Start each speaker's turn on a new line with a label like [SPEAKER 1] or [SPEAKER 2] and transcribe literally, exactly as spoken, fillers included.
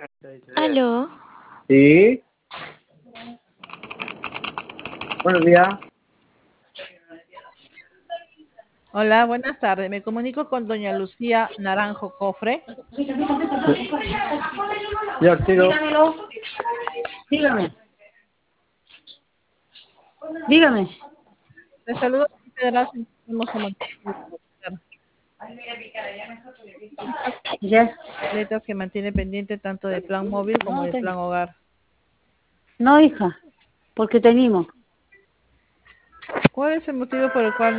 [SPEAKER 1] Aló.
[SPEAKER 2] Sí. Buenos días.
[SPEAKER 3] Hola, buenas tardes. Me comunico con doña Lucía Naranjo Cofre.
[SPEAKER 2] Yo tiro.
[SPEAKER 4] Dígamelo. Dígame. Dígame.
[SPEAKER 3] Le saludo Federación. Hemos
[SPEAKER 4] Ya.
[SPEAKER 3] completo que mantiene pendiente tanto del plan móvil como
[SPEAKER 4] No,
[SPEAKER 3] del
[SPEAKER 4] ten-
[SPEAKER 3] plan hogar.
[SPEAKER 4] no, hija, porque tenemos.
[SPEAKER 3] ¿Cuál es el motivo por el cual